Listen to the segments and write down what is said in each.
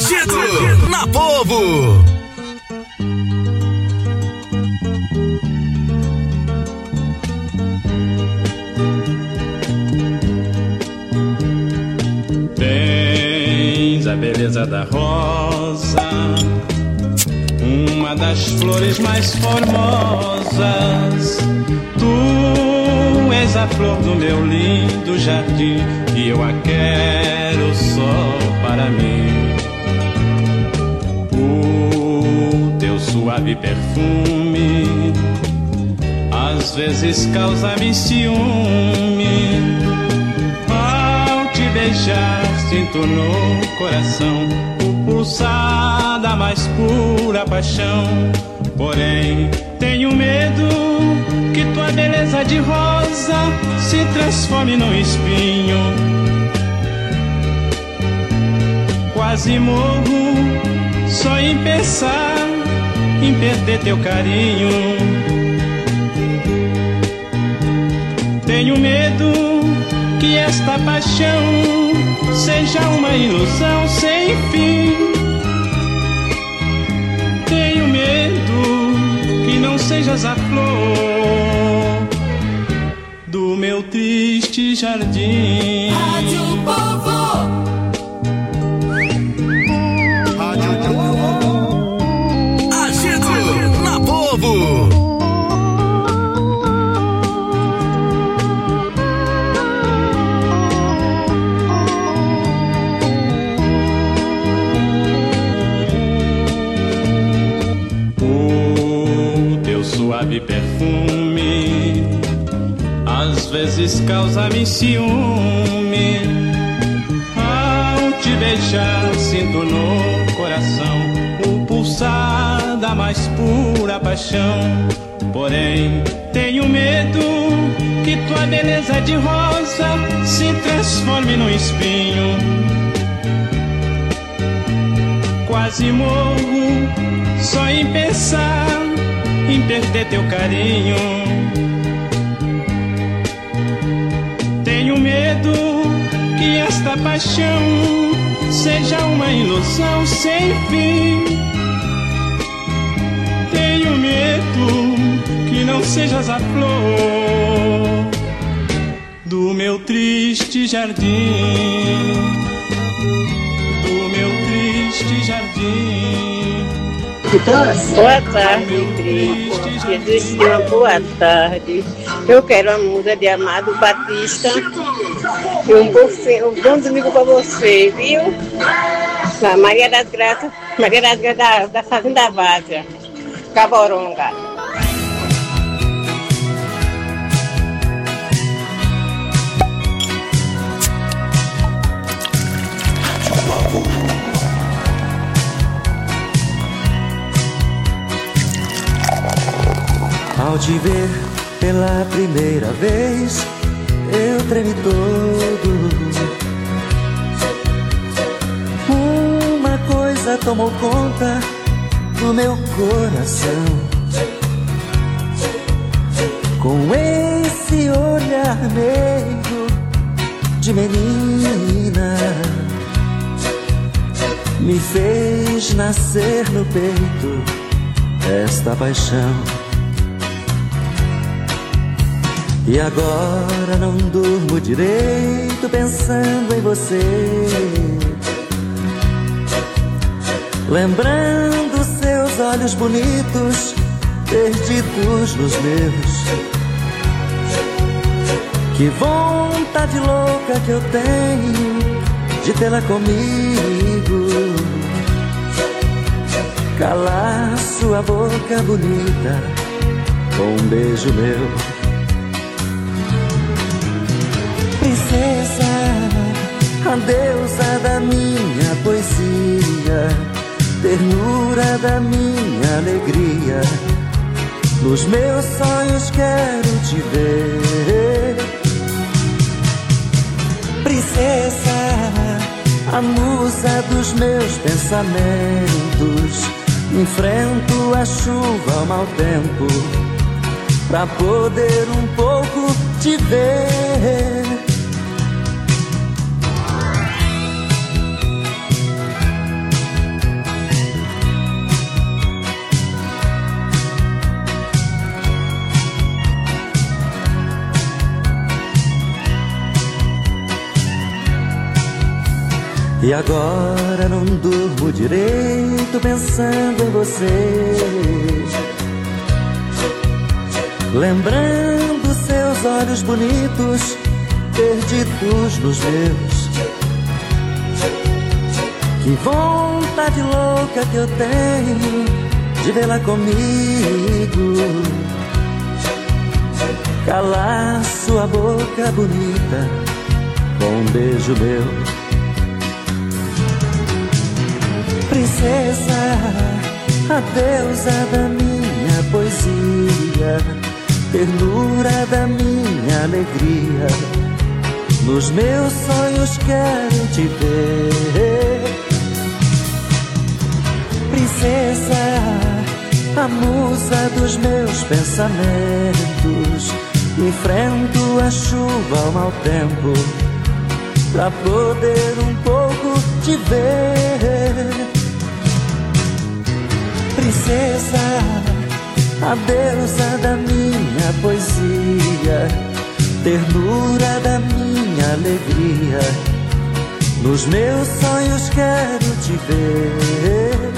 Agito na Povo. Tens a beleza da rosa, uma das flores mais formosas. Tu és a flor do meu lindo jardim e eu a quero só para mim. O teu suave perfume às vezes causa-me ciúme. Ao te beijar sinto no coração o pulsar da mais pura paixão. Porém tenho medo que tua beleza de rosa se transforme num espinho. Quase morro só em pensar em perder teu carinho. Tenho medo que esta paixão seja uma ilusão sem fim. Tenho medo que não sejas a flor do meu triste jardim. Rádio Povo. Agito na Povo. Suave perfume às vezes causa-me ciúme. Ao te beijar sinto no coração o pulsar da mais pura paixão. Porém tenho medo que tua beleza de rosa se transforme num espinho. Quase morro só em pensar em perder teu carinho. Tenho medo que esta paixão seja uma ilusão sem fim. Tenho medo que não sejas a flor do meu triste jardim. Do meu triste jardim. Boa tarde, Cristo. Jesus te uma boa tarde. Eu quero a música de Amado Batista e um bom domingo para você, viu? Na Maria das Graças da Fazenda Várzea, Caboronga. Ao te ver pela primeira vez, eu tremi todo. Uma coisa tomou conta do meu coração. Com esse olhar meio de menina, me fez nascer no peito esta paixão. E agora não durmo direito pensando em você, lembrando seus olhos bonitos perdidos nos meus. Que vontade louca que eu tenho de tê-la comigo, calar sua boca bonita com um beijo meu. Princesa, a deusa da minha poesia, ternura da minha alegria, nos meus sonhos quero te ver. Princesa, a musa dos meus pensamentos, enfrento a chuva, o mau tempo, pra poder um pouco te ver. E agora não durmo direito pensando em você, lembrando seus olhos bonitos perdidos nos meus. Que vontade louca que eu tenho de vê-la comigo, calar sua boca bonita com um beijo meu. Princesa, a deusa da minha poesia, ternura da minha alegria, nos meus sonhos quero te ver. Princesa, a musa dos meus pensamentos, enfrento a chuva ao mau tempo pra poder um pouco te ver. Princesa, a deusa da minha poesia, ternura da minha alegria, nos meus sonhos quero te ver.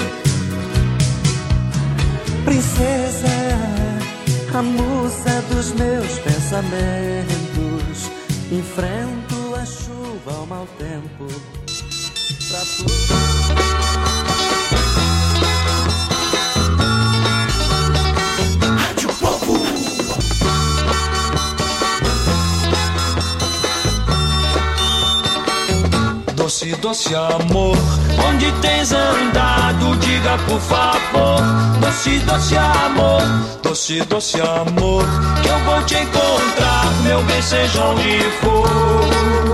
Princesa, a musa dos meus pensamentos, enfrento a chuva ao mau tempo pra Doce, doce amor, onde tens andado, diga por favor. Doce, doce amor, doce, doce amor, que eu vou te encontrar, meu bem, seja onde for.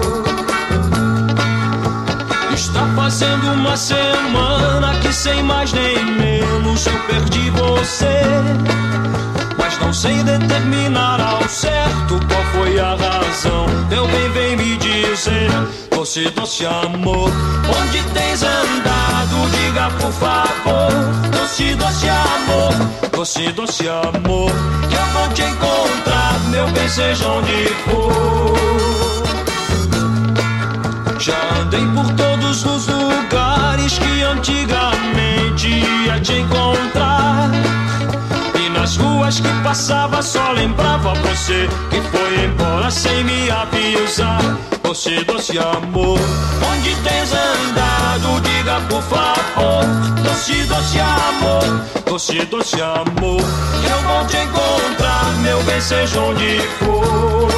Está fazendo uma semana que sem mais nem menos eu perdi você, mas não sei determinar ao certo qual foi a razão. Meu bem, vem me dizer. Doce, doce amor, onde tens andado, diga por favor. Doce, doce amor, doce, doce amor, que eu vou te encontrar, meu bem, seja onde for. Já andei por todos os lugares que antigamente ia te encontrar, e nas ruas que passava só lembrava você, que foi embora sem me avisar. Doce, doce amor, onde tens andado, diga por favor. Doce, doce amor, doce, doce amor, que eu vou te encontrar, meu bem, seja onde for.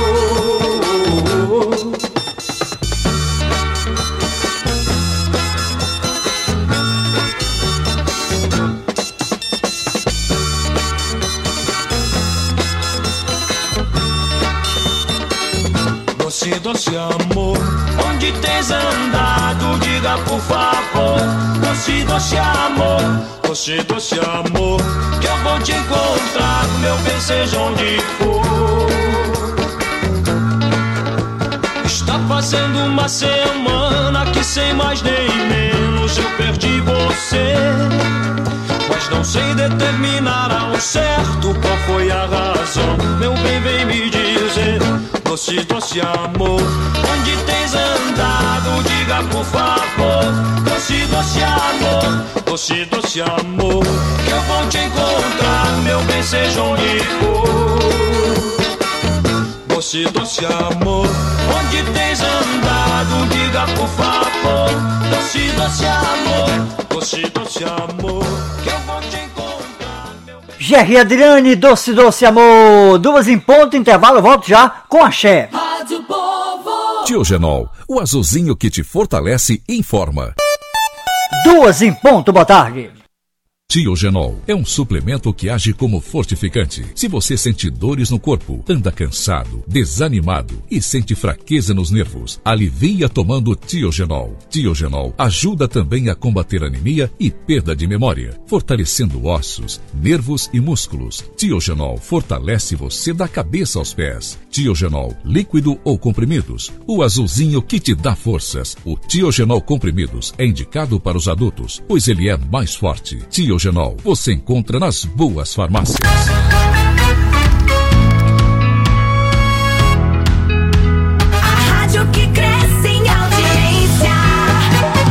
Doce, doce amor, onde tens andado, diga por favor. Doce, doce amor, doce, doce amor, que eu vou te encontrar, meu bem, seja onde for. Está fazendo uma semana que sem mais nem menos eu perdi você, mas não sei determinar ao certo qual foi a razão. Meu bem, vem me dizer. Doce, doce amor, onde tens andado, diga por favor. Doce, doce amor, doce, doce amor, que eu vou te encontrar, meu bem, seja onde for. Doce, doce amor, onde tens andado, diga por favor. Doce, doce amor, doce, doce amor, que eu vou te encontrar, meu bem. Jerry Adriane, doce, doce amor. 2 em ponto, intervalo, eu volto já com axé. Rádio Povo. Tiogenol, o azulzinho que te fortalece e informa. 2 em ponto, boa tarde. Tiogenol é um suplemento que age como fortificante. Se você sente dores no corpo, anda cansado, desanimado e sente fraqueza nos nervos, alivia tomando Tiogenol. Tiogenol ajuda também a combater anemia e perda de memória, fortalecendo ossos, nervos e músculos. Tiogenol fortalece você da cabeça aos pés. Tiogenol, líquido ou comprimidos, o azulzinho que te dá forças. O Tiogenol comprimidos é indicado para os adultos, pois ele é mais forte. Tiogenol você encontra nas boas farmácias. A rádio que cresce em audiência.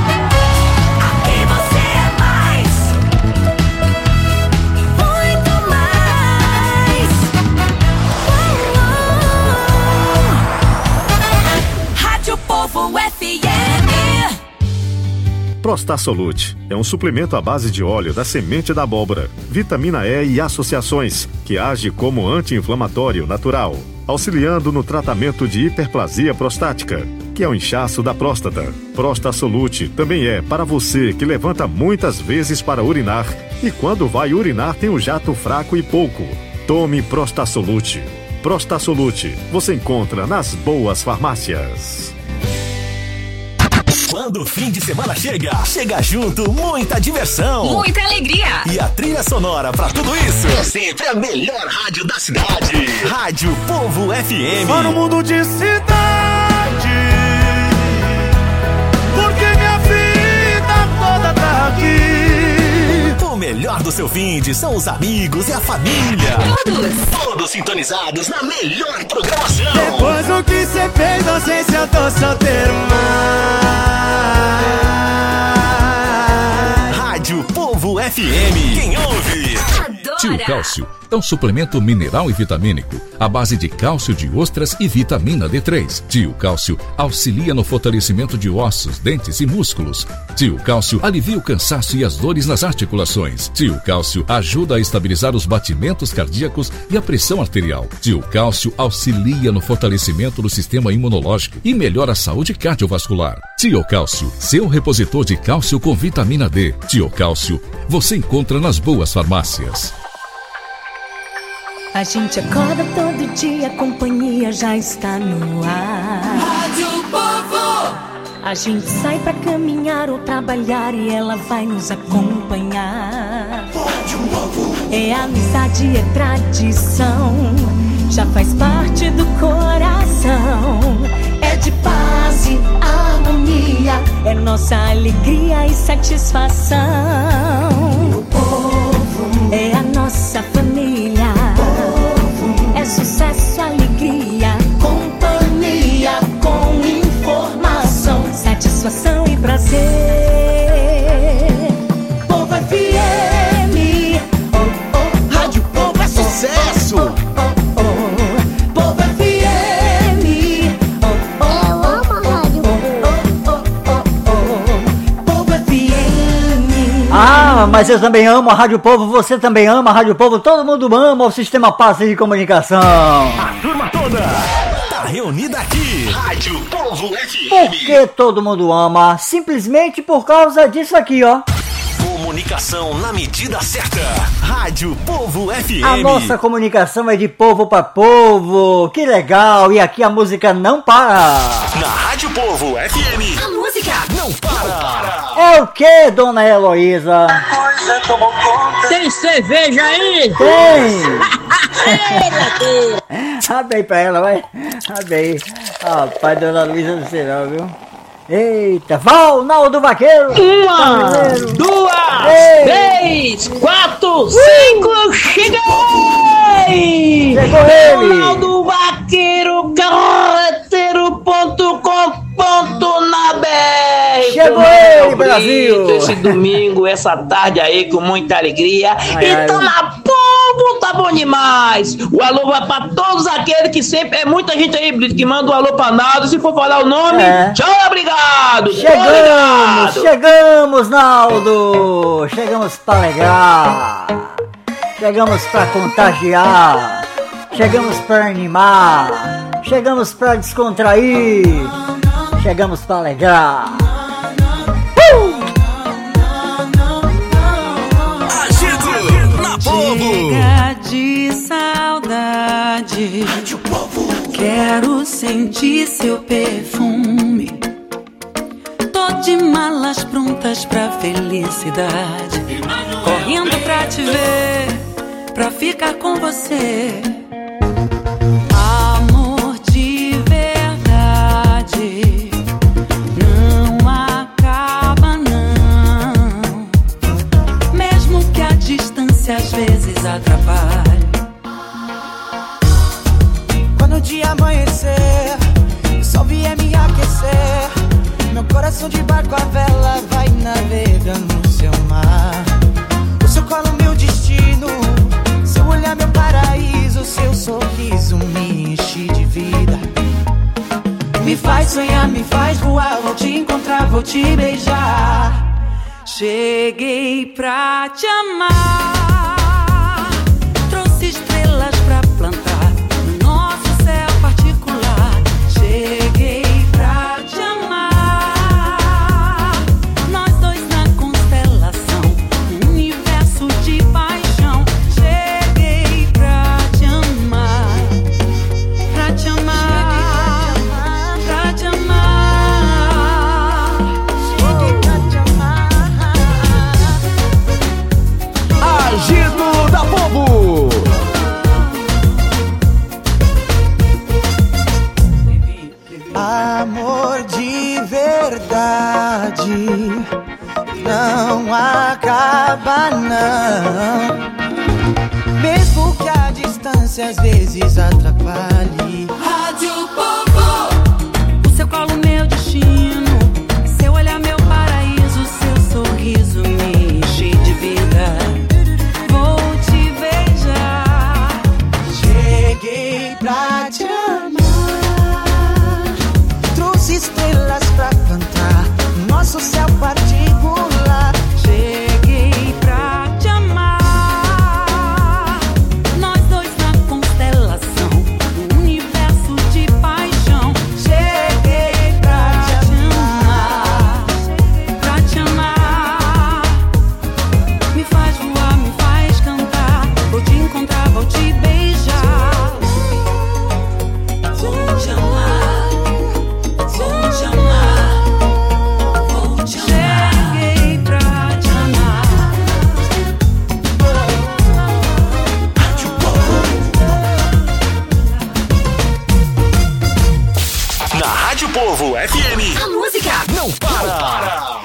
Prostasolute é um suplemento à base de óleo da semente da abóbora, vitamina E e associações, que age como anti-inflamatório natural, auxiliando no tratamento de hiperplasia prostática, que é o inchaço da próstata. Prostasolute também é para você que levanta muitas vezes para urinar e quando vai urinar tem um jato fraco e pouco. Tome Prostasolute. Prostasolute você encontra nas boas farmácias. Quando o fim de semana chega junto muita diversão, muita alegria e a trilha sonora pra tudo isso é sempre a melhor rádio da cidade. Rádio Povo FM. Só no mundo de cidade, porque minha vida toda tá aqui. O melhor do seu finde são os amigos e a família. Todos sintonizados na melhor programação. Depois do que cê fez, não sei se eu tô solteiro mais. Rádio Povo FM. Quem ouve? Tio Cálcio é um suplemento mineral e vitamínico à base de cálcio de ostras e vitamina D3. Tio Cálcio auxilia no fortalecimento de ossos, dentes e músculos. Tio Cálcio alivia o cansaço e as dores nas articulações. Tio Cálcio ajuda a estabilizar os batimentos cardíacos e a pressão arterial. Tio Cálcio auxilia no fortalecimento do sistema imunológico e melhora a saúde cardiovascular. Tio Cálcio, seu repositor de cálcio com vitamina D. Tio Cálcio, você encontra nas boas farmácias. A gente acorda todo dia, a companhia já está no ar. Rádio Povo. A gente sai pra caminhar ou trabalhar e ela vai nos acompanhar. Rádio Povo. É amizade, é tradição, já faz parte do coração. É de paz e harmonia, é nossa alegria e satisfação. O povo é a nossa família. É sucesso, alegria, companhia com informação, satisfação e prazer. Povo FM, Rádio Povo é sucesso. Povo FM, eu amo a rádio Povo FM. Ah, mas eu também amo a Rádio Povo, você também ama a Rádio Povo, todo mundo ama o Sistema Paz de Comunicação. A turma toda tá reunida aqui. Rádio Povo FM. Por que todo mundo ama? Simplesmente por causa disso aqui, ó. Comunicação na medida certa. Rádio Povo FM. A nossa comunicação é de povo para povo. Que legal! E aqui a música não para. Na Rádio Povo FM. A música não para. É o que, dona Heloísa? Tem cerveja aí? Tem! Abre aí pra ela, vai. Abre aí. Rapaz, dona Luísa não sei não, viu? Eita, Valnaldo Vaqueiro! 1, 2, 3, 4, 5, cheguei! Chegou ele! Valnaldo Vaqueiro, carreteiro.com.na BR. Chegou ele, Brasil! Esse domingo, essa tarde aí, com muita alegria. Então, na Povo, tá bom demais! O alô vai pra todos aqueles que sempre... É muita gente aí, Brito, que manda um alô pra nada. Se for falar o nome, tchau, obrigado! Chegamos, Naldo! Chegamos pra alegrar! Chegamos pra contagiar! Chegamos pra animar! Chegamos pra descontrair! Chegamos pra alegrar! Chega de saudade, quero sentir seu perfume. Tô de malas prontas pra felicidade, correndo pra te ver, pra ficar com você. Amor de verdade não acaba não, mesmo que a distância às vezes atrapalhe. Quando o dia amanhecer, o sol vier me aquecer, meu coração de barco a vela vai navegando no seu mar. O seu colo meu destino, seu olhar meu paraíso, seu sorriso me enche de vida. Me faz sonhar, me faz voar, vou te encontrar, vou te beijar. Cheguei pra te amar, trouxe estrelas pra plantar no nosso céu particular. Cheguei pra te amar, nós dois na constelação, um universo de paixão. Cheguei pra te amar, pra te amar, pra te amar. Cheguei pra te amar. Agito da Povo. Amor de verdade não acaba não, mesmo que a distância às vezes atrapalhe. Rádio Povo, o seu colo meu destino, seu olhar meu paraíso, seu sorriso me enche de vida. Vou te beijar. Cheguei pra te amar, trouxe estrelas pra plantar nosso céu particular. Cheguei pra te amar, nós dois na constelação, um universo de paixão. Cheguei pra te amar, pra te amar. Me faz voar, me faz cantar, vou te encontrar, vou te beijar. Vou te amar, vou te amar, vou te amar. Cheguei pra te amar. Na Rádio Povo FM. A música Não para.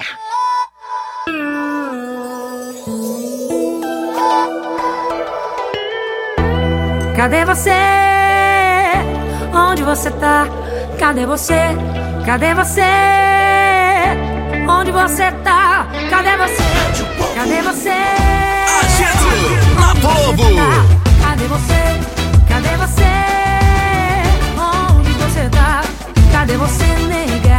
Cadê você? Onde você tá? Cadê você? Cadê você? Onde você tá? Cadê você? Cadê você? Agito da Povo. Cadê você? Cadê você? Onde você tá? Cadê você, nega?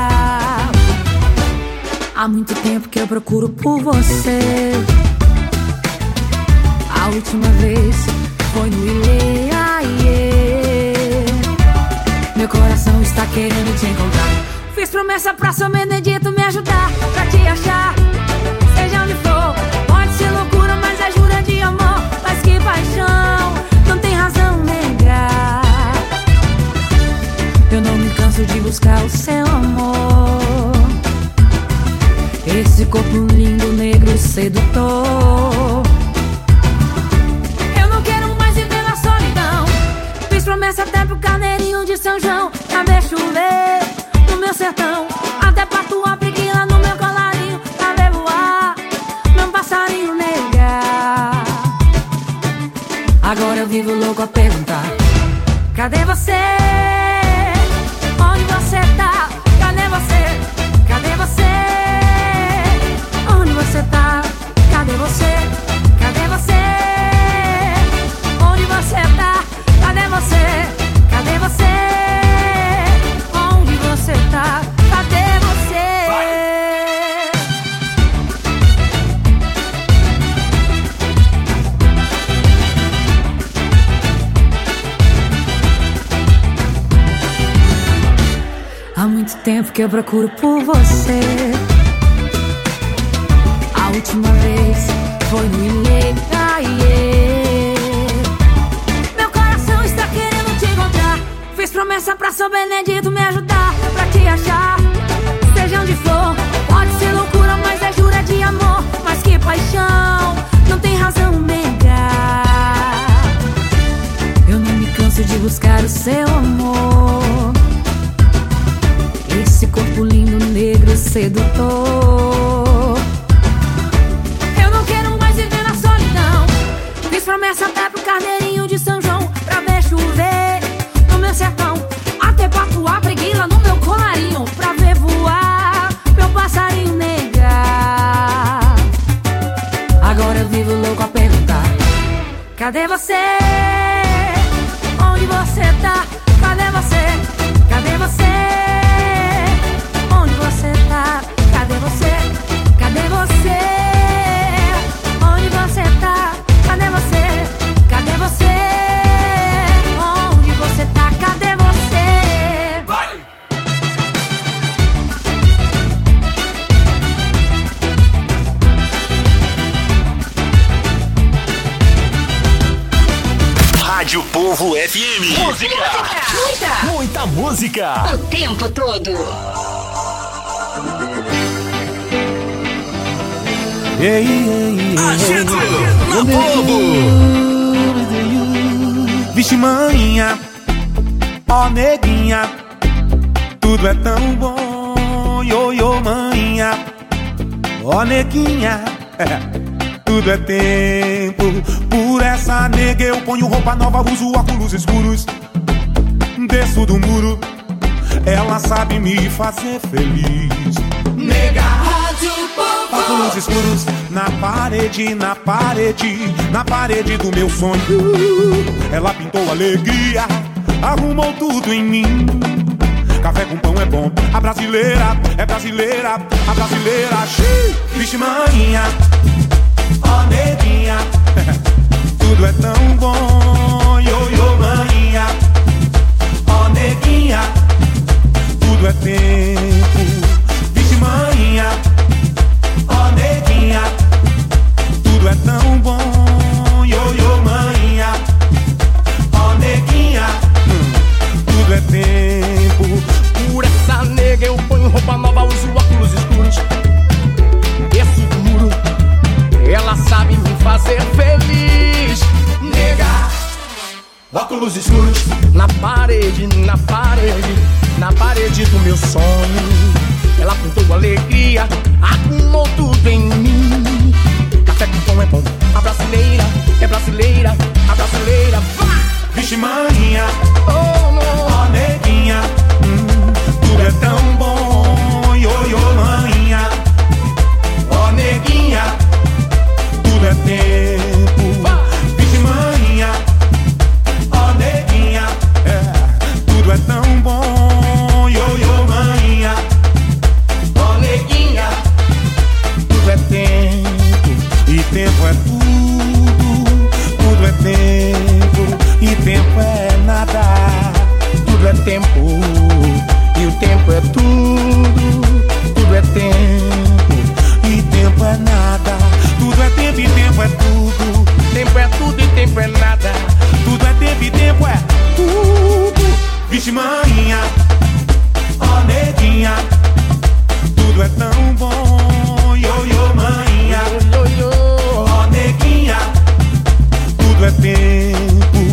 Há muito tempo que eu procuro por você. A última vez foi no Ilê, meu coração está querendo te encontrar. Fiz promessa pra São Benedito me ajudar, pra te achar, seja onde for. Pode ser loucura, mas é jura de amor. Mas que paixão, não tem razão negar. Eu não me canso de buscar o seu amor. Esse corpo lindo, negro, sedutor. Eu não quero mais viver na solidão. Fiz promessa até pro carneirinho de São João, pra ver chover no meu sertão, até pra tua preguiça no meu colarinho, pra ver voar meu passarinho negar. Agora eu vivo louco a perguntar: cadê você? Onde você tá? Cadê você? Cadê você? Onde você tá? Cadê você? Cadê você? Onde você tá? Cadê você? Cadê você? Onde você tá? Cadê você? Há muito tempo que eu procuro por você. A última vez foi no Ilê. Meu coração está querendo te encontrar. Fiz promessa pra São Benedito me ajudar, pra te achar, seja onde for. Pode ser loucura, mas é jura de amor. Mas que paixão, não tem razão negar. Eu não me canso de buscar o seu amor. Esse corpo lindo, negro, sedutor. Eu não quero mais viver na solidão. Fiz promessa até pro carneirinho de São João, pra ver chover no meu sertão, até pra tua preguiça no meu colarinho, pra ver voar meu passarinho negar. Agora eu vivo louco a perguntar: cadê você? Onde você tá? Cadê você? Cadê você? Onde você tá? Cadê você? Cadê você? Rádio Povo FM. Música. Muita música. O tempo todo. Agito na Povo. Vixe manhinha, ó neguinha, tudo é tão bom, ioiô manhinha, ó neguinha, tudo é tempo. Por essa nega eu ponho roupa nova, uso óculos escuros, desço do muro, ela sabe me fazer feliz. Nega, Rádio Povo. Óculos escuros na parede, na parede, na parede do meu sonho. Ela pintou alegria, arrumou tudo em mim. Café com pão é bom, a brasileira é brasileira, a brasileira. Vixe manhinha, ó neguinha, tudo é tão bom, ioiô manhinha, ó neguinha, tudo é tempo. Vixe manhinha, ó neguinha, tudo é tão bom, ioiô manhinha, ó neguinha, tudo é tempo. Por essa nega eu ponho roupa nova, uso óculos escuros, desço do muro, ela sabe me fazer feliz. Nega, óculos escuros na parede, na parede, na parede do meu sonho. Ela pintou alegria, arrumou tudo em mim. Café com pão é bom, a brasileira é brasileira, a brasileira. Vixe manhinha, oh não, ó neguinha, tudo é tão bom, ioiô manhinha, ó neguinha, tudo é tempo. Vixe manhinha, ó neguinha, tudo é tão bom, ioiô manhinha, ó neguinha, tudo é tempo. E tempo é tudo, tudo é tempo, e tempo é nada. Tudo é tempo, e o tempo é tudo, tudo é tempo, e tempo é nada. Tudo é tempo e tempo é tudo, tempo é tudo e tempo é nada. Tudo é tempo e tempo é tudo. Vixe manhinha, ó neguinha, tudo é tão bom, ioiô manhinha, ó neguinha, tudo é tempo.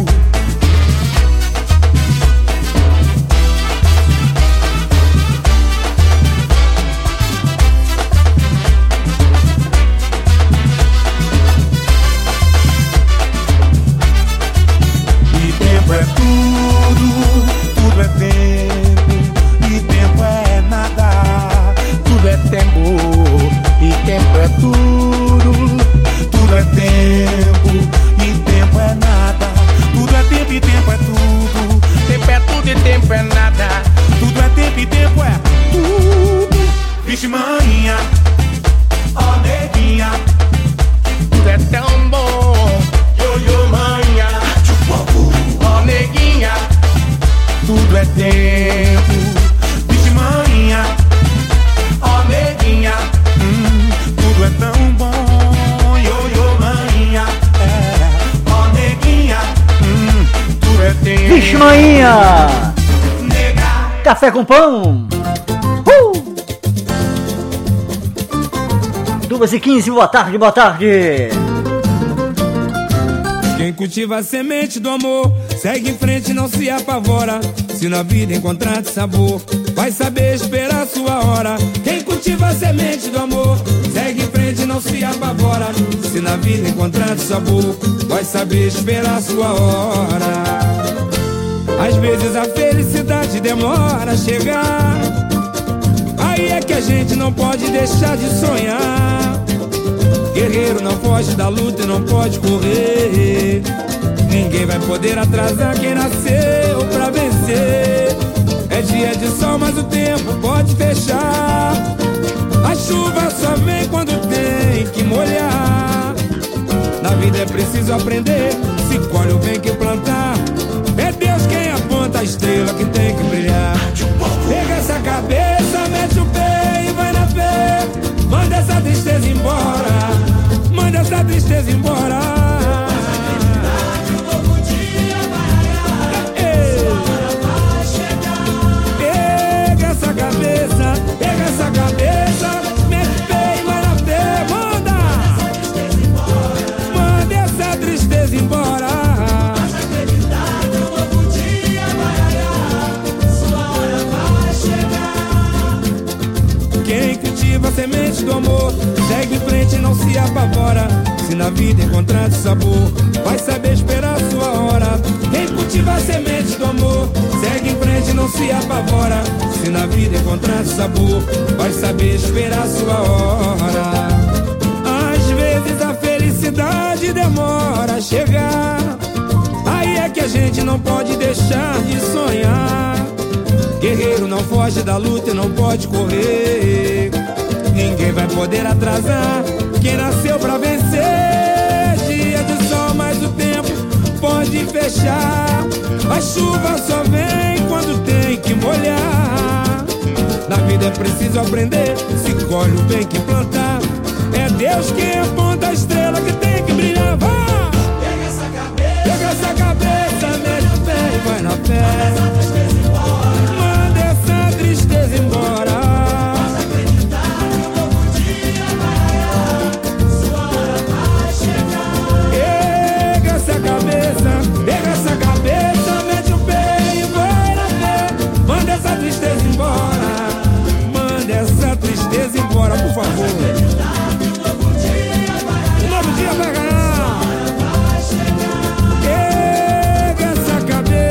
É tudo, tudo é tempo, e tempo é nada. Tudo é tempo, e tempo é tudo, tudo é tempo, e tempo é nada. Tudo é tempo e tempo é tudo, tempo é tudo e tempo é nada. Tudo é tempo e tempo é tudo. Vixe manhinha, ó neguinha, tudo é tão bom, ioiô manhinha, ó neguinha, tudo é tempo. Vixe manhinha, ó neguinha, tudo é tão bom, ioiô manhinha, ó neguinha, tudo é tempo. Vixe manhinha, café com pão. 2h15, boa tarde, boa tarde. Quem cultiva a semente do amor segue em frente, não se apavora. Se na vida encontrar sabor, vai saber esperar sua hora. Quem cultiva a semente do amor segue em frente, não se apavora. Se na vida encontrar sabor, vai saber esperar sua hora. Às vezes a felicidade demora a chegar, aí é que a gente não pode deixar de sonhar. Guerreiro não foge da luta e não pode correr. Ninguém vai poder atrasar quem nasceu pra vencer. É dia de sol, mas o tempo pode fechar. A chuva só vem quando tem que molhar. Na vida é preciso aprender, se colhe o bem que plantar. É Deus quem aponta a estrela que tem que brilhar. Pega essa cabeça, mete o pé e vai na fé. Manda essa tristeza embora, manda essa tristeza embora. se na vida encontrar sabor, vai saber esperar a sua hora. Quem cultiva a semente do amor, segue em frente e não se apavora. Se na vida encontrar sabor, vai saber esperar a sua hora. Às vezes a felicidade demora a chegar, aí é que a gente não pode deixar de sonhar. Guerreiro não foge da luta e não pode correr. Ninguém vai poder atrasar quem nasceu pra vencer. Dia de sol, mas o tempo pode fechar. A chuva só vem quando tem que molhar. Na vida é preciso aprender, se colhe o bem que plantar. É Deus quem aponta a estrela que tem que brilhar. Vai! Pega essa cabeça, mete o pé e vai na fé. Manda essa tristeza embora. Pode acreditar que um novo dia vai raiar, sua hora vai chegar. Pega essa cabeça, mete o pé e vai na fé. Manda essa tristeza embora. Manda essa tristeza embora, por favor. Um novo dia vai ganhar. Pega essa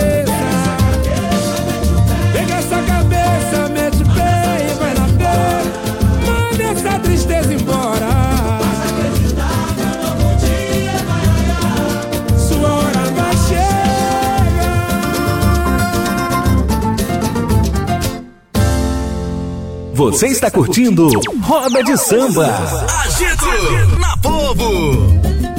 cabeça, mete o pé e vai na fé. Manda essa tristeza embora. Sua hora vai chegar. Você está curtindo Roda de Samba. Agito na Povo.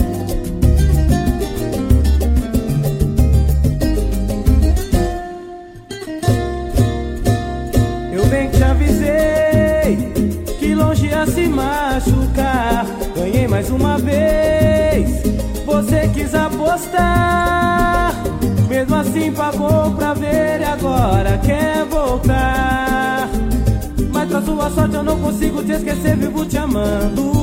Eu bem que te avisei que longe ia se machucar. Ganhei mais uma vez, você quis apostar. Mesmo assim pagou pra ver e agora quer voltar. Mas pra sua sorte eu não consigo te esquecer, vivo te amando.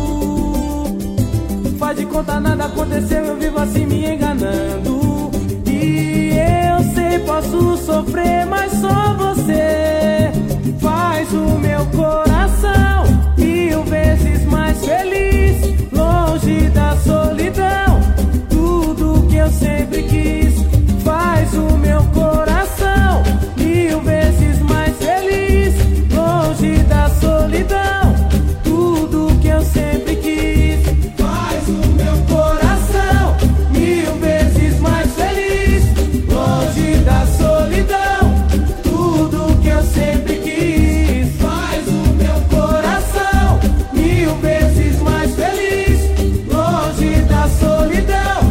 Faz de conta nada aconteceu, eu vivo assim me enganando. E eu sei, posso sofrer, mas só você faz o meu coração 1000 vezes mais feliz. Longe da solidão, tudo que eu sempre quis. Faz o meu coração 1000 vezes mais feliz. Longe da solidão, tudo que eu sempre quis. Faz o meu coração 1000 vezes mais feliz. Longe da solidão, tudo que eu sempre quis. Faz o meu coração 1000 vezes mais feliz. Longe da solidão,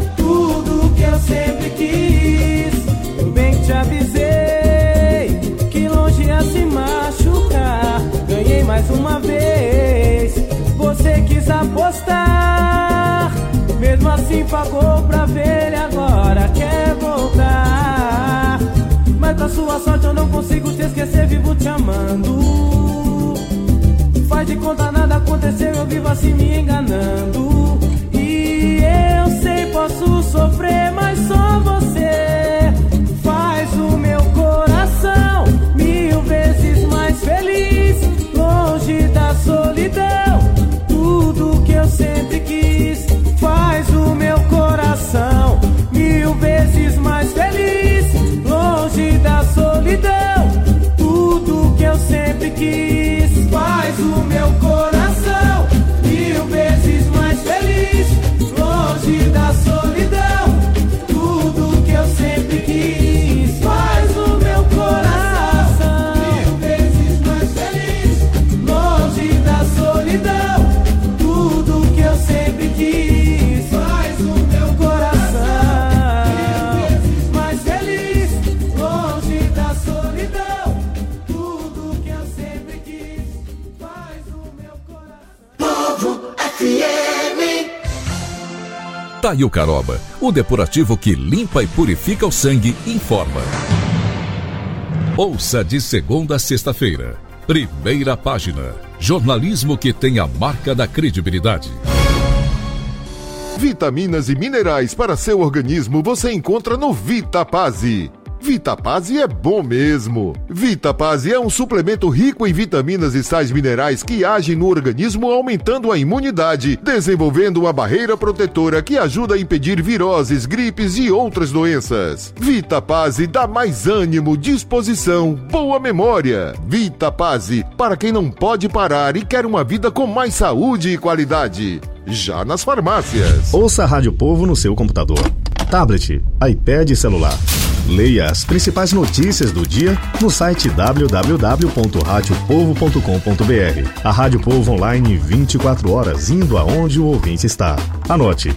tudo que eu sempre quis. Eu bem que te avisei que longe ia se machucar. Ganhei mais uma vez, você quis apostar. Mesmo assim pagou pra ver e agora quer voltar. Mas pra sua sorte eu não consigo te esquecer, vivo te amando. Faz de conta nada aconteceu, eu vivo assim me enganando. E eu sei, posso sofrer, mas só você faz o meu coração 1000 vezes mais feliz. Longe da solidão, tudo que eu sempre quis. Faz o meu coração 1000 vezes mais feliz. Longe da solidão, tudo que eu sempre quis. Faz o meu coração 1000 vezes mais feliz. Longe da solidão, tudo que eu sempre quis. Faz o meu coração 1000 vezes mais feliz. Longe da solidão, tudo que eu sempre quis. Faz o meu coração 1000 vezes mais feliz. Longe da solidão, tudo que eu sempre quis. Faz o meu coração. Povo FM. Taio Caroba, o depurativo que limpa e purifica o sangue, informa. Ouça de segunda a sexta-feira. Primeira página. Jornalismo que tem a marca da credibilidade. Vitaminas e minerais para seu organismo você encontra no Vita Pazzi. Vitapase é bom mesmo. Vitapase é um suplemento rico em vitaminas e sais minerais que agem no organismo aumentando a imunidade, desenvolvendo uma barreira protetora que ajuda a impedir viroses, gripes e outras doenças. Vitapase dá mais ânimo, disposição, boa memória. Vitapase, para quem não pode parar e quer uma vida com mais saúde e qualidade. Já nas farmácias. Ouça a Rádio Povo no seu computador, tablet, iPad e celular. Leia as principais notícias do dia no site www.radiopovo.com.br. A Rádio Povo online 24 horas, indo aonde o ouvinte está. Anote: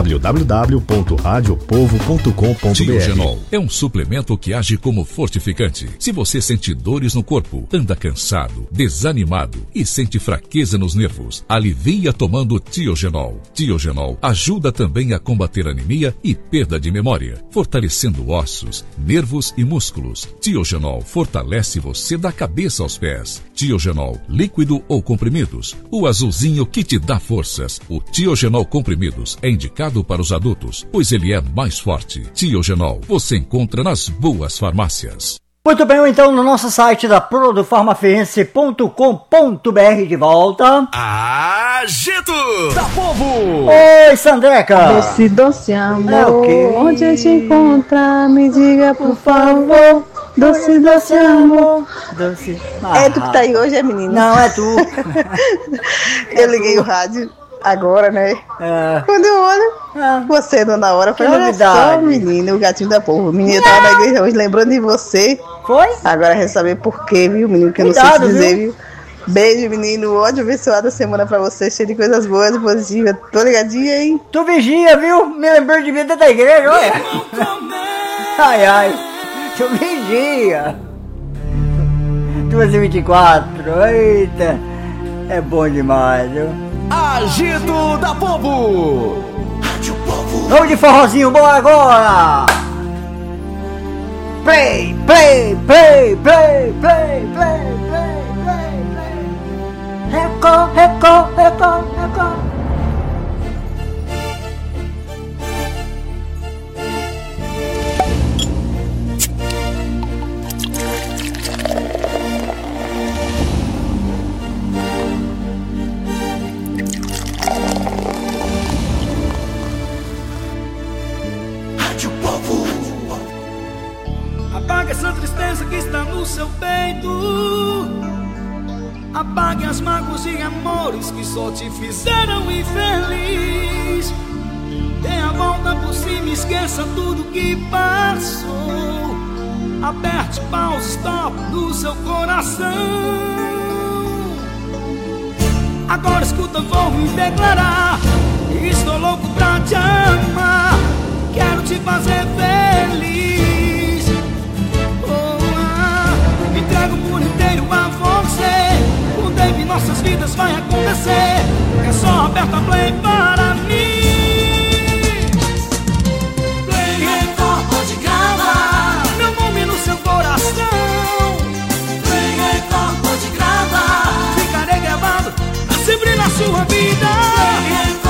www.radiopovo.com.br. Tiogenol é um suplemento que age como fortificante. Se você sente dores no corpo, anda cansado, desanimado e sente fraqueza nos nervos, alivia tomando Tiogenol. Tiogenol ajuda também a combater anemia e perda de memória, fortalecendo ossos, nervos e músculos. Tiogenol fortalece você da cabeça aos pés. Tiogenol, líquido ou comprimidos. O azulzinho que te dá forças. O Tiogenol comprimidos é indicado para os adultos, pois ele é mais forte. Tiogenol você encontra nas boas farmácias. Muito bem, então no nosso site da produfarmafriense.com.br de volta. Agito da Povo! Oi, Sandreca! Doce, doce amor, é o quê? Onde eu te encontrar, me diga por favor. Doce, doce amor. Doce. É tu que tá aí hoje, é menino? Não, é tu. Eu liguei o rádio agora, né? Quando eu olho, você, dona Hora, foi olha só, menino, o gatinho da Povo. O menino tava na igreja hoje lembrando de você. Foi? Agora quer saber por quê, viu, menino? Que eu não sei te dizer, viu? Beijo, menino. Ódio abençoado da semana pra você. Cheio de coisas boas e positivas. Tô ligadinha, hein? Tu vigia, viu? Me lembrei de vida da igreja, olha. Ai, ai. Tu vigia. 2h24. Eita. É bom demais, viu? Agito da Povo. Vamos de forrozinho, bora agora. Play, play, play, play, play, play, play. Record, record, record, record. Apague essa tristeza que está no seu peito. Apague as mágoas e amores que só te fizeram infeliz. Dê a volta por cima, esqueça tudo que passou. Aperte pause, stop no seu coração. Agora escuta, vou me declarar. Estou louco pra te amar. Quero te fazer feliz. Me entrego por inteiro a você. O Dave, nossas vidas vai acontecer. É só aperta play para mim. Play Record, pode gravar meu nome no seu coração. Play Record, pode gravar. Ficarei gravado pra sempre na sua vida. Play Record.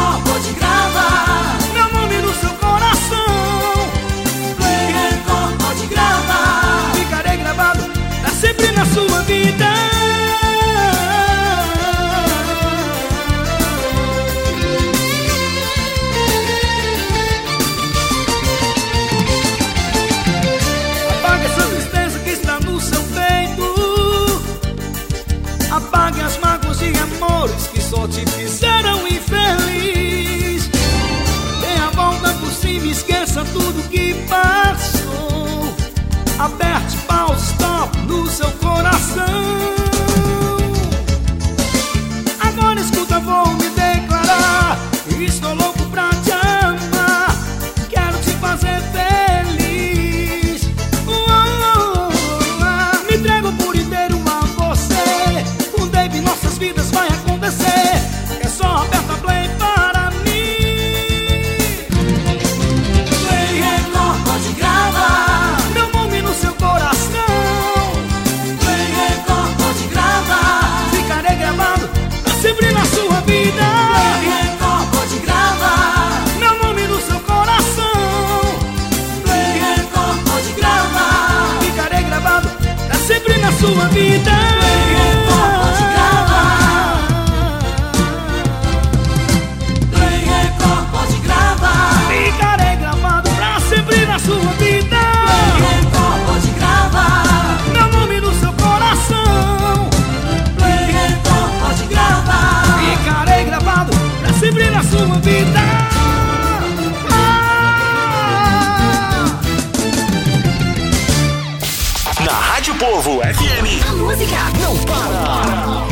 Povo FM. A música não para.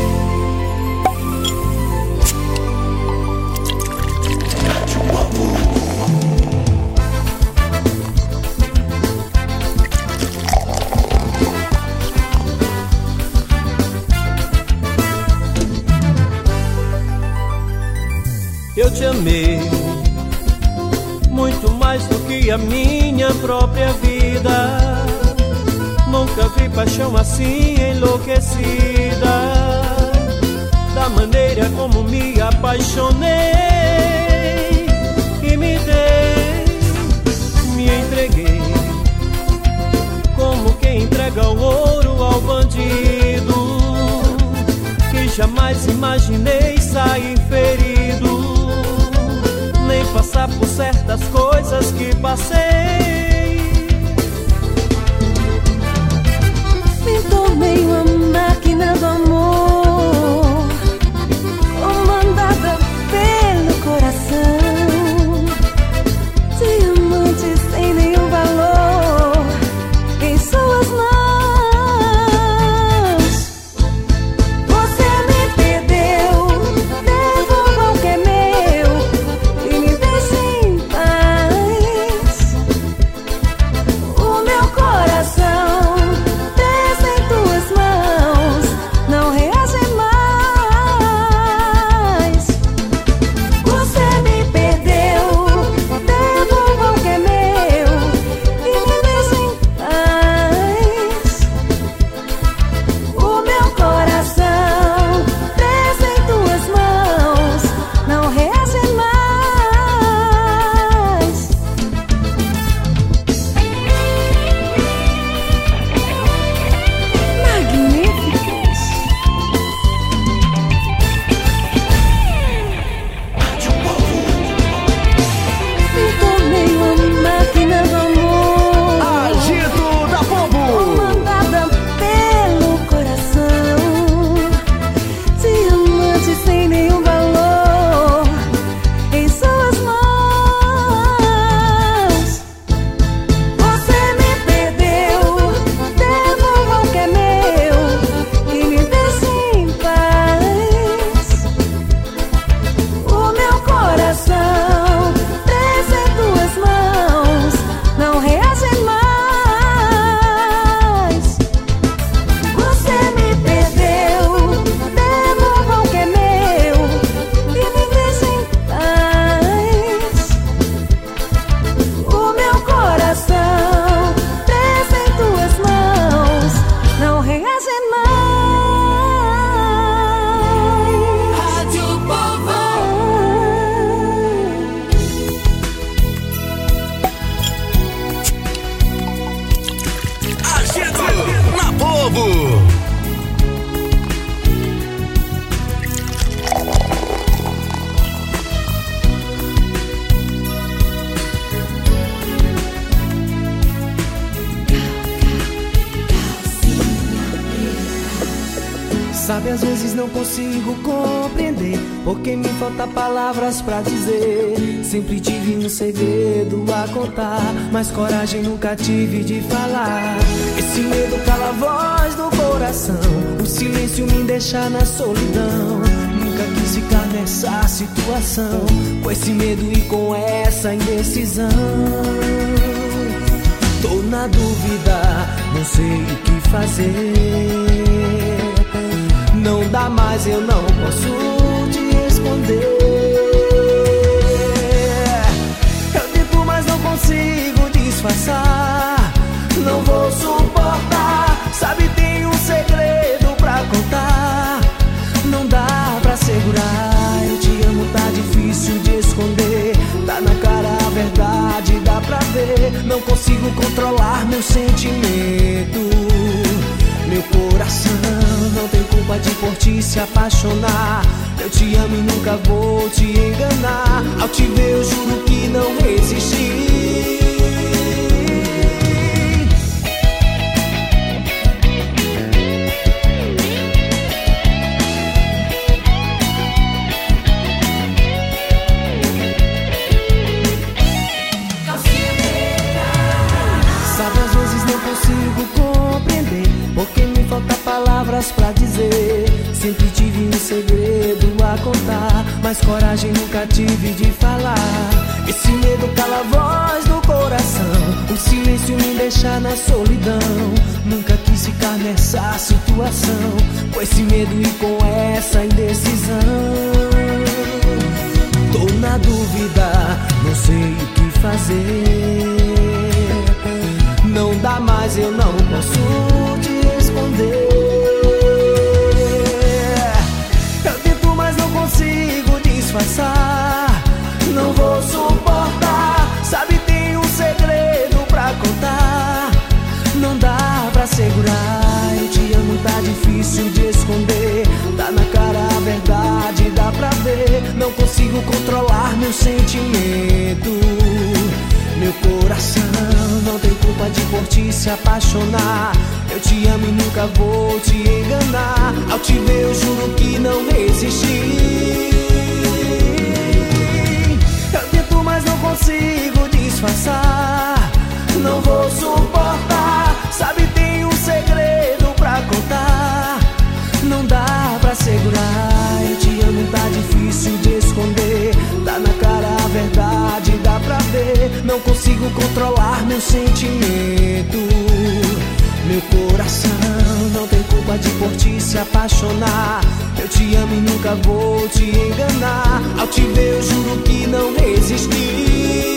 Eu te amei muito mais do que a minha própria vida. Nunca vi paixão assim enlouquecida, da maneira como me apaixonei e me entreguei, como quem entrega o ouro ao bandido, que jamais imaginei sair ferido, nem passar por certas coisas que passei. Me tornei uma máquina do amor, comandada pelo coração, diamante sem nenhum valor em suas mãos. Você me perdeu, devolva o que é meu e me deixe em paz. O meu coração não reage mais. Você me perdeu, devolva o que é meu e me deixe em paz. O meu coração presa em tuas mãos não reage mais. Magníficos. Me tornei uma máquina do amor, Agito da Povo, comandada pelo coração, diamante sem nenhum valor em suas mãos. Você me perdeu, devolva o que é meu e me deixe em paz. O meu coração preso em tuas mãos não reage mais. Você me perdeu, devolva o que é meu e me deixe em paz. O meu coração preso em tuas mãos não reage mais. Rádio Povo. Agito na Povo. Sabe, às vezes não consigo compreender, porque me falta palavras pra dizer. Sempre tive um segredo a contar, mas coragem nunca tive de falar. Esse medo cala a voz do coração, o silêncio me deixa na solidão. Nunca quis ficar nessa situação, com esse medo e com essa indecisão. Tô na dúvida, não sei o que fazer. Não dá mais, eu não posso te esconder. Eu tento, mas não consigo disfarçar. Não vou suportar. Sabe, tem um segredo pra contar. Não dá pra segurar. Eu te amo, tá difícil de esconder. Tá na cara a verdade, dá pra ver. Não consigo controlar meu sentimento. Meu coração não tem culpa de por ti se apaixonar. Eu te amo e nunca vou te enganar. Ao te ver eu juro que não resisti. Sabe, às vezes não consigo compreender mas coragem nunca tive de falar. Esse medo cala a voz do coração, o silêncio me deixa na solidão. Nunca quis ficar nessa situação, com esse medo e com essa indecisão. Tô na dúvida, não sei o que fazer. Não dá mais, eu não posso te esconder. Eu tento, mas não consigo disfarçar. Não vou suportar, sabe, tem um segredo pra contar. Não dá pra segurar, eu te amo, tá difícil de esconder. Tá na cara a verdade, dá pra ver. Não consigo controlar meu sentimento. Meu coração não tem culpa de por ti se apaixonar. Eu te amo e nunca vou te enganar. Ao te ver eu juro que não resisti. Eu tento, mas não consigo disfarçar. Não vou suportar, sabe, tem um segredo pra contar. Não dá pra segurar, eu te amo, tá difícil de esconder. Tá na cara a verdade, dá pra ver. Não consigo controlar meu sentimento. Meu coração não tem culpa de por ti se apaixonar. Eu te amo e nunca vou te enganar. Ao te ver eu juro que não resisti.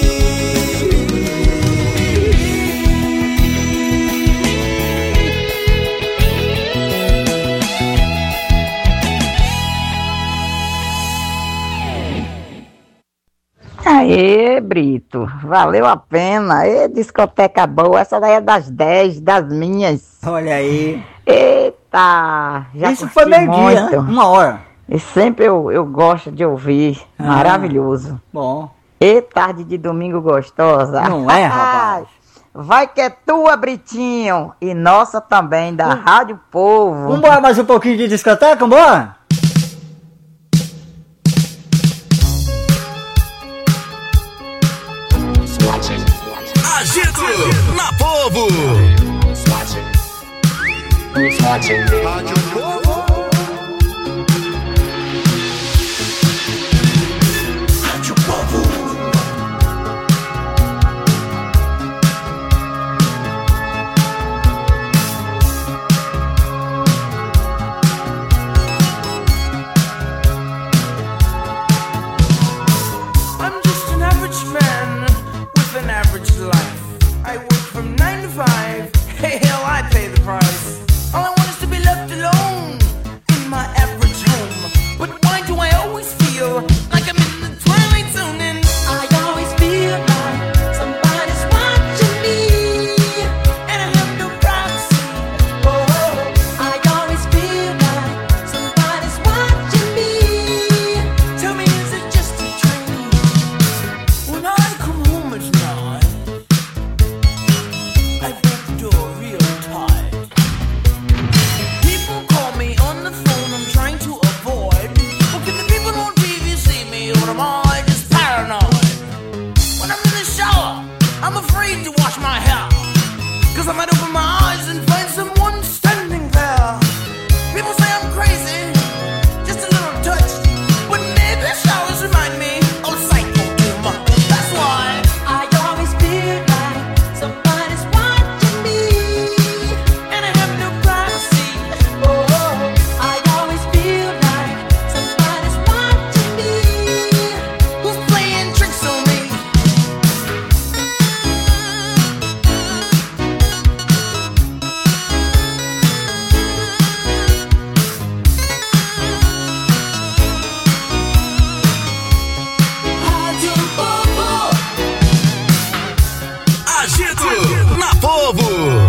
Aê, Brito, valeu a pena. Aê, discoteca boa, essa daí é das 10, das minhas. Olha aí. Eita, já isso foi meio-dia, né? 1 hora. E sempre eu gosto de ouvir, maravilhoso. Bom. E tarde de domingo gostosa. Não é, rapaz? Vai que é tua, Britinho, e nossa também, da Rádio Povo. Vambora mais um pouquinho de discoteca, vambora? Agito na Povo. Rádio Povo. Rádio Povo. I'm just an average man with an average life. I work from 9 to 5. Hey, hell, I pay the price. All I want is to be left alone in my average home. But why do I always feel like I'm in the twilight zone? And I always feel like somebody's watching me, and I have no privacy. Oh, I always feel like somebody's watching me. Tell me, is it just a dream? When I come home at night, I break the door real tight. People call me on the phone, I'm trying to avoid. Well, can the people on TV see me, or am I just paranoid? When I'm in the shower, I'm afraid to wash my hair, 'cause I might open my eyes and find someone standing there. People say I'm crazy, just a little touched, but maybe showers remind me of psycho too much. That's why I always feel like somebody's watching me, and I have no privacy. Oh, I always feel like somebody's watching me. Who's playing tricks on me? Rádio Povo. Agito na Povo.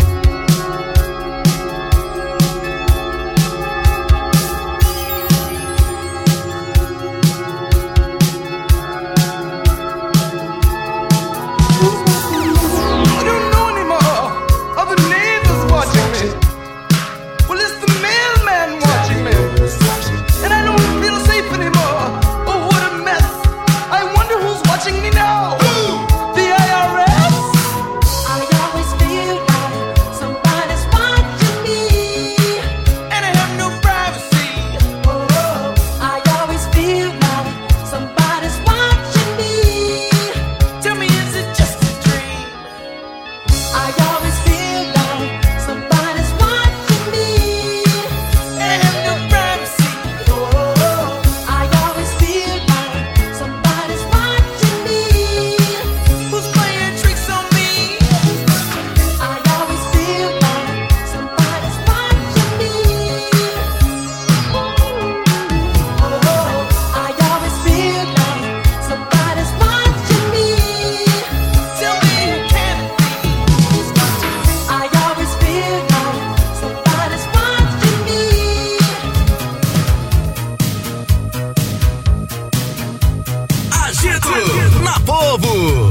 I don't know anymore. Are the neighbors watching me? Well, it's the mailman watching me. And I don't feel safe anymore. Oh, what a mess. I wonder who's watching me now. The IRS? I always feel like Na Povo.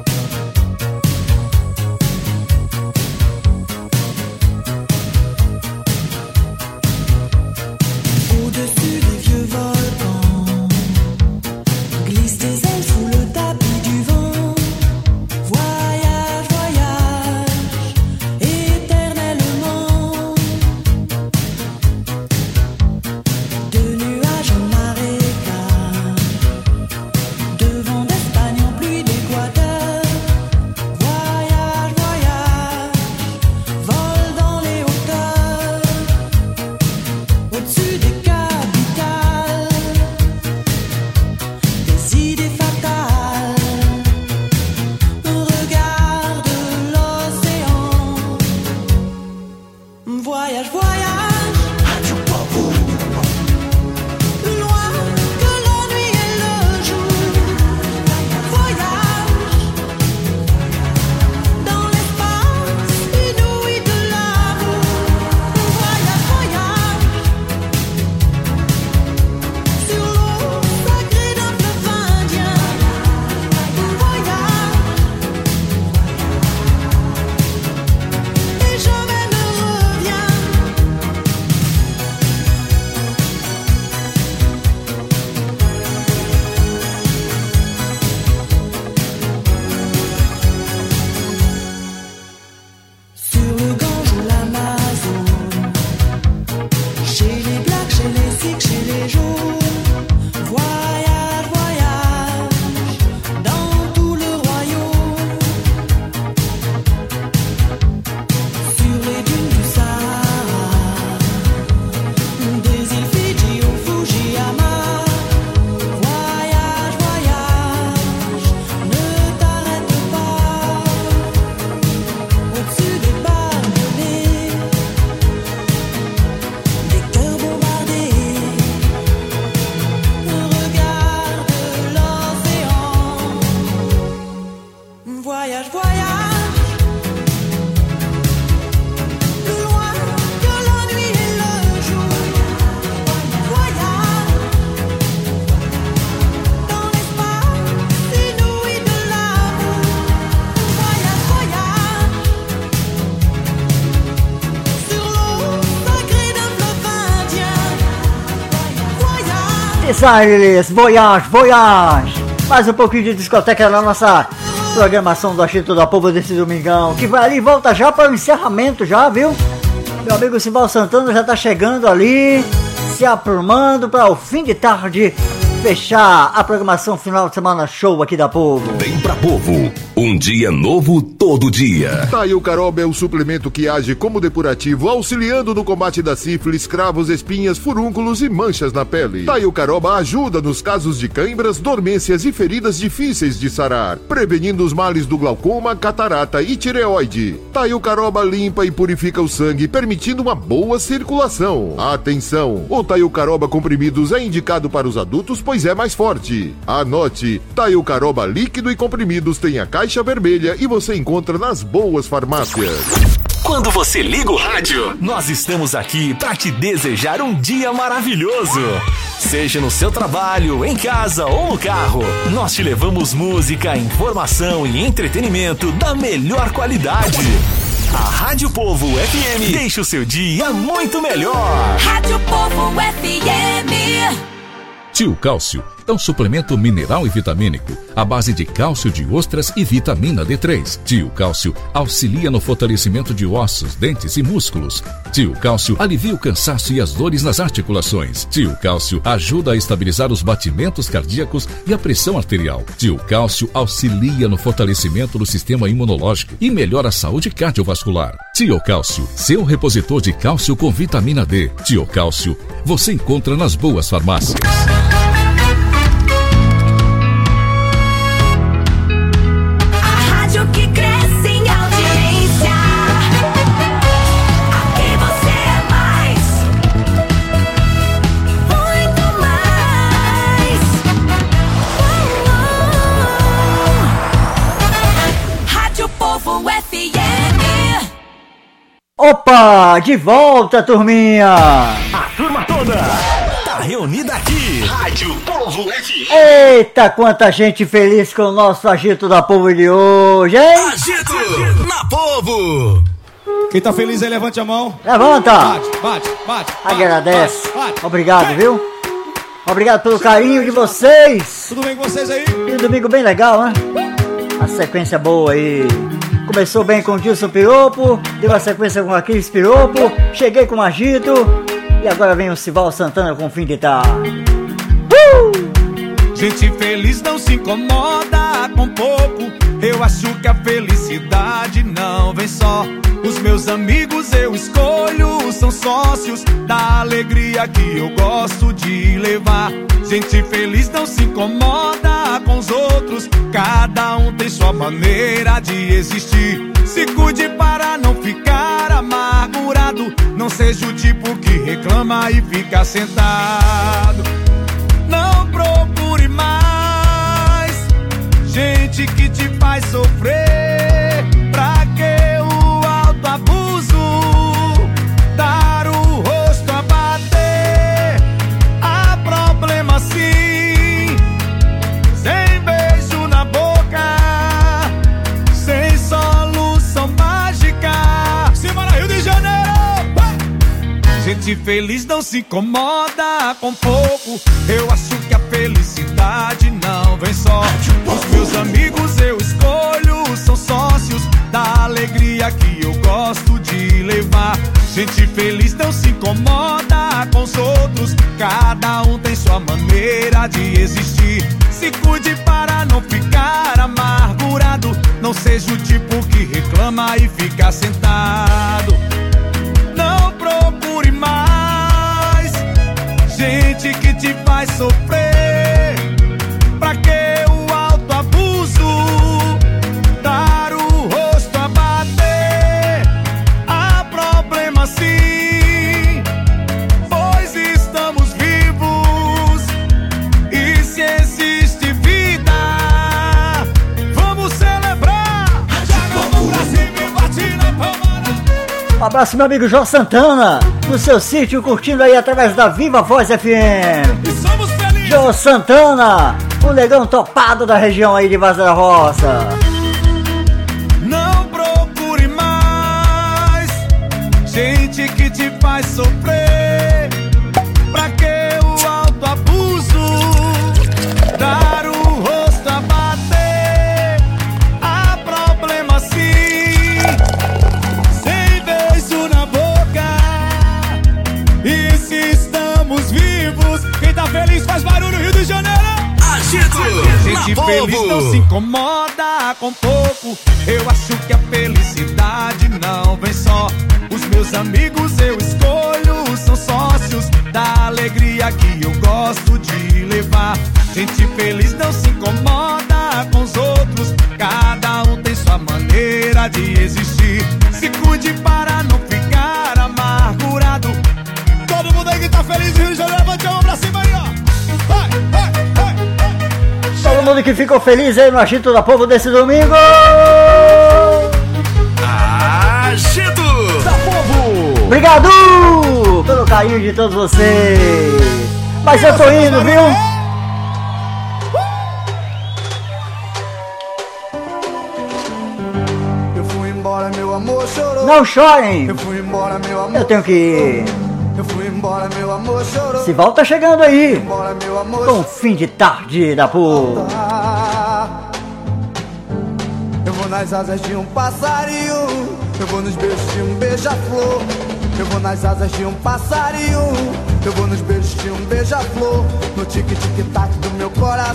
Aires, voyage, voyage. Mais um pouquinho de discoteca na nossa programação do Achito da Povo desse domingão, que vai ali e volta já para o encerramento já, viu? Meu amigo Simval Santana já tá chegando ali, se aprumando para o fim de tarde fechar a programação final de semana show aqui da Povo. Vem pra Povo, um dia novo todo dia. Taio Caroba é o suplemento que age como depurativo, auxiliando no combate da sífilis, cravos, espinhas, furúnculos e manchas na pele. Taio Caroba ajuda nos casos de cãibras, dormências e feridas difíceis de sarar, prevenindo os males do glaucoma, catarata e tireoide. Taio Caroba limpa e purifica o sangue, permitindo uma boa circulação. Atenção, o Taio Caroba comprimidos é indicado para os adultos, pois é mais forte. Anote, Taio Caroba líquido e comprimidos tem a caixa vermelha e você encontra nas boas farmácias. Quando você liga o rádio, nós estamos aqui para te desejar um dia maravilhoso. Seja no seu trabalho, em casa ou no carro, nós te levamos música, informação e entretenimento da melhor qualidade. A Rádio Povo FM deixa o seu dia muito melhor. Rádio Povo FM. Tio Cálcio é um suplemento mineral e vitamínico à base de cálcio de ostras e vitamina D3. Tio Cálcio auxilia no fortalecimento de ossos, dentes e músculos. Tio Cálcio alivia o cansaço e as dores nas articulações. Tio Cálcio ajuda a estabilizar os batimentos cardíacos e a pressão arterial. Tio Cálcio auxilia no fortalecimento do sistema imunológico e melhora a saúde cardiovascular. Tio Cálcio, seu repositor de cálcio com vitamina D. Tio Cálcio, você encontra nas boas farmácias. Opa, de volta, turminha! A turma toda tá reunida aqui. Rádio Povo FM. Eita, quanta gente feliz com o nosso Agito da Povo de hoje, hein? Agito na Povo. Quem tá feliz aí, levante a mão. Levanta. Bate. Agradece. Obrigado, viu? Obrigado pelo carinho de vocês. Tudo bem com vocês aí? E um domingo bem legal, né? A sequência boa aí. Começou bem com o Dilson Piropo, deu a sequência com a Cris Piropo, cheguei com o Agito e agora vem o Sival Santana com o Fim de Tarde. Gente feliz não se incomoda com pouco. Eu acho que a felicidade não vem só. Os meus amigos eu escolho, são sócios da alegria que eu gosto de levar. Gente feliz não se incomoda com os outros. Cada um tem sua maneira de existir. Se cuide para não ficar amargurado. Não seja o tipo que reclama e fica sentado. Não procure mais gente que te faz sofrer. Pra que o autoabuso? Dar o rosto a bater. Há problema sim. Sem beijo na boca, sem solução mágica. Simbora, Rio de Janeiro! Gente feliz não se incomoda com pouco. Eu acho que a felicidade não vem só. Os meus amigos eu escolho, são sócios da alegria que eu gosto de levar. Gente feliz não se incomoda com os outros. Cada um tem sua maneira de existir. Se cuide para não ficar amargurado. Não seja o tipo que reclama e fica sentado. Não procure mais gente que te faz sofrer. Pra que o autoabuso? Dar o rosto a bater. Há problema sim, pois estamos vivos. E se existe vida, vamos celebrar. Joga no Brasil e bate na palma. Um abraço, meu amigo João Santana, no seu sítio, curtindo aí através da Viva Voz FM. E somos felizes. João Santana, o negão topado da região aí de Vaza da Roça. Não procure mais gente que te faz sofrer. Pra que o autoabuso? Dar o rosto a bater. Há problema sim. Sem beijo na boca. E se estamos vivos? Quem tá feliz faz barulho, Rio de Janeiro. Gente feliz não se incomoda com pouco. Eu acho que a felicidade não vem só. Os meus amigos eu escolho, são sócios da alegria que eu gosto de levar. Gente feliz não se incomoda com os outros. Cada um tem sua maneira de existir. Se cuide para não ficar amargurado. Todo mundo aí que tá feliz, Rio de Janeiro, levante a mão pra cima aí, ó. Todo mundo que ficou feliz aí no Agito da Povo desse domingo. Agito da Povo. Obrigado pelo carinho de todos vocês. Mas eu tô indo, viu? Eu fui embora, meu amor chorou. Não chorem. Eu fui embora, meu amor. Eu tenho que ir. Eu fui embora, meu amor chorou. Sival tá chegando aí. Embora, meu amor. Com o Fim de Tarde da Povo. Eu vou nas asas de um passarinho. Eu vou nos beijos de um beija-flor. Eu vou nas asas de um passarinho. Eu vou nos beijos de um beija-flor. No tic-tic-tac do meu coração.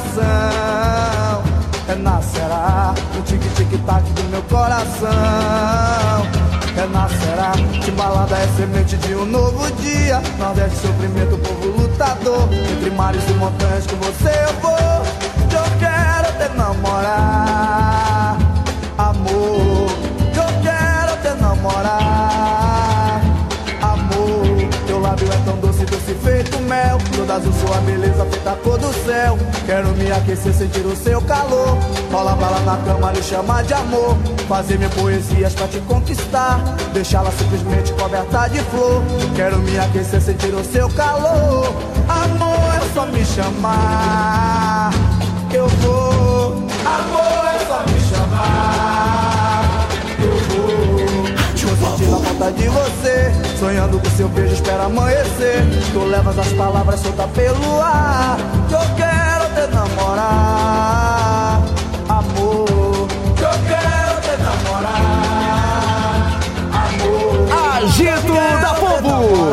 Renascerá no tic-tic-tac do meu coração. Renascerá, Timbalada é semente de um novo dia. Nordeste, sofrimento, povo lutador. Entre mares e montanhas com você eu vou. Eu quero te namorar, amor. Eu quero te namorar, amor. Teu lábio é tão doce, doce feito mel. Toda azul, sua beleza feita a cor do céu. Quero me aquecer, sentir o seu calor. rola bala na cama, lhe chamar de amor. Fazer mil poesias pra te conquistar, deixá-la simplesmente coberta de flor. Quero me aquecer, sentir o seu calor. Amor, é só me chamar que eu vou. Amor, é só me chamar que eu vou. Vou sentir a falta de você, sonhando com seu beijo, espera amanhecer. Tu levas as palavras soltas pelo ar, que eu quero te namorar. Amor, que eu quero te namorar. Amor, Agito da Povo.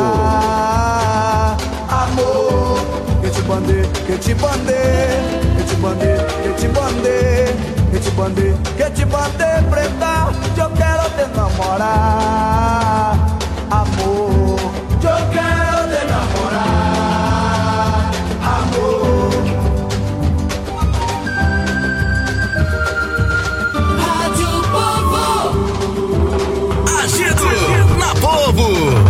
Amor, que te bandei, que te bandei, que te bandei, que te bandei, que te bandei, que te bandei, preta, que eu quero te namorar. Amor, que eu quero te namorar. Amor. Rádio Povo. Agito na Povo.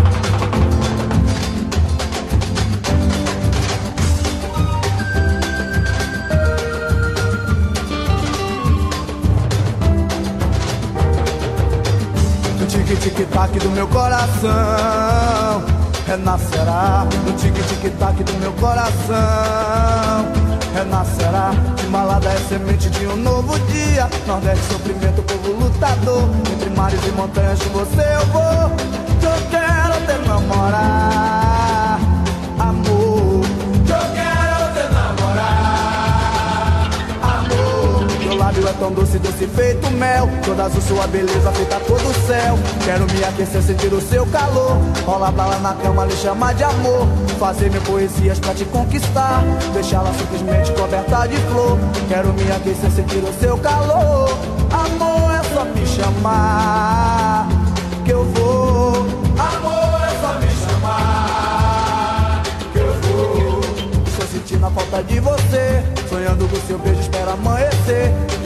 Tic-tic-tac do meu coração renascerá. No tic-tic-tac do meu coração renascerá. De malada é semente de um novo dia. Nordeste, sofrimento, povo lutador. Entre mares e montanhas com você eu vou. Que eu quero te namorar. Amor, que eu quero te namorar. Amor, meu lábio é tão doce, doce feito mel. Toda azul sua beleza feita todo o céu. Quero me aquecer, sentir o seu calor. Rola bala na cama, lhe chamar de amor. Fazer mil poesias pra te conquistar, deixá-la simplesmente coberta de flor. Quero me aquecer, sentir o seu calor. Amor, é só me chamar que eu vou. Amor, é só me chamar que eu vou. Estou sentindo a falta de você, sonhando com seu beijo, espera amanhecer.